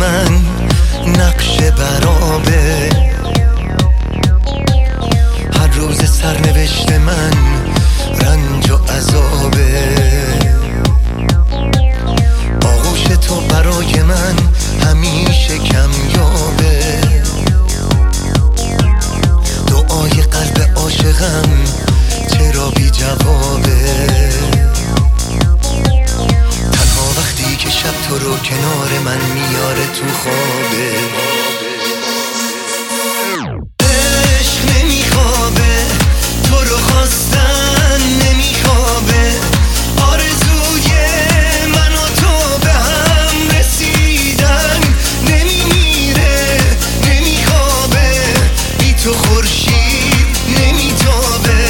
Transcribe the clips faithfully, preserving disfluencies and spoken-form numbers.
من نقش برابه، هر روز سرنوشت من رنج و عذابه. آغوش تو برای من همیشه کمیابه، دعای قلب عاشقم چرا بی جوابه. تنها وقتی که شب تو رو کنار من میاره تو خوابه. عشق نمیخوابه، تو رو خواستن نمیخوابه، آرزوی من و تو به هم رسیدن نمیمیره نمیخوابه، بی تو خورشید نمیتابه.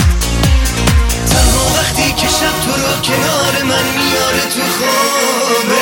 کنار من میاره تو خوابه.